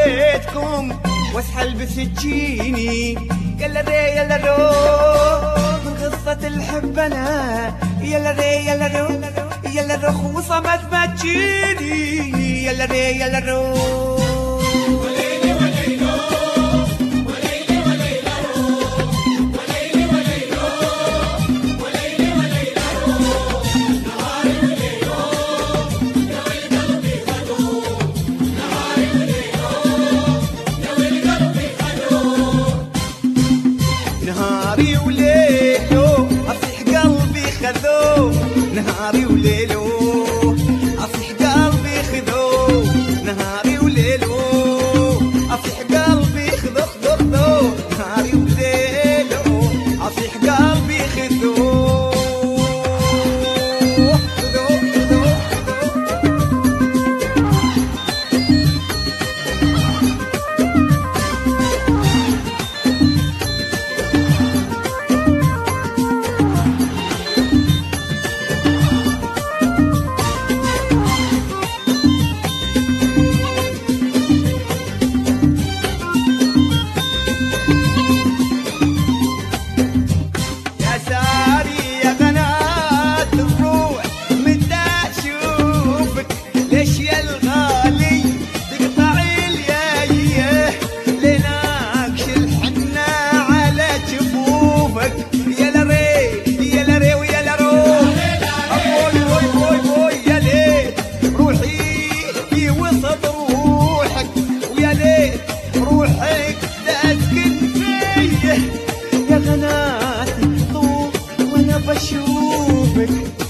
بيتكم واسحل بسكيني. يلا ري يلا رو من قصة الحب انا، يلا ري يلا رو يلا رو وصمت ما تجيني. يلا ري يلا رو نهاري وليلو أصيح قلبي خذوه، نهاري وليلو أصيح قلبي خذوه، نهاري وليلو أصيح قلبي خذوه خذوه خذوه، نهاري وليلو أصيح قلبي خذوه خذوه خذوه. ليش يا الغالي تقطعي اليايه لناكش الحنة على جفوفك. يا ري يا ري ويا لرو بوي بوي بوي بوي يا ليت روحي في وسط روحك، ويا ليت روحك تسكن فيه. يا غناتي طول وانا بشوفك.